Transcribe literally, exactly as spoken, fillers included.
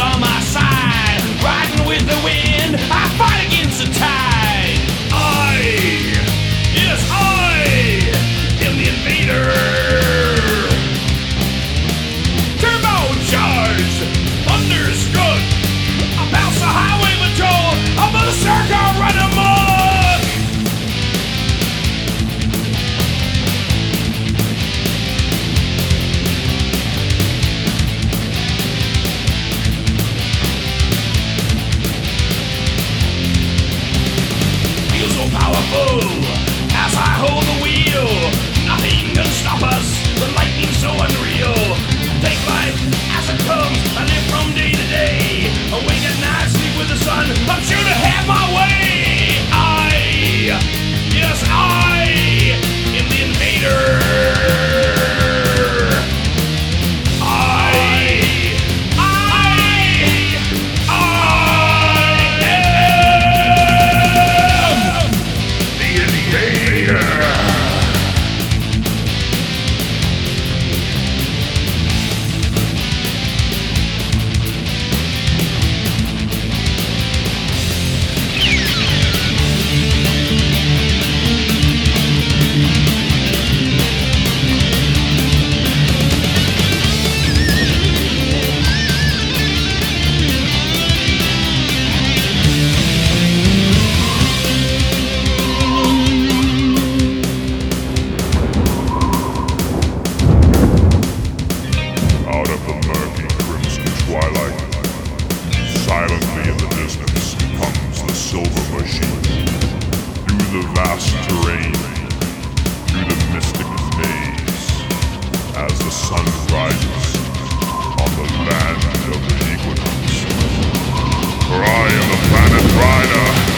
on my side, riding with the wind, I fight against the tide. I, yes I, am the invader. Turbo charge, thunderstruck, I bounce the highway patrol, I'm a berserker, run amok. Feel so powerful as I hold the wheel. Nothing can stop us, the lightning's so unreal. Take life as it comes, I live from day to day. Awake at night, sleep with the sun, I'm sure to have my way. I, yes I, am the invader. I, I, I am the invader. Out of the murky crimson twilight, silently in the distance comes the silver machine. Through the vast terrain, through the mystic maze, as the sun rises on the land of the equinox. For I am the planet rider.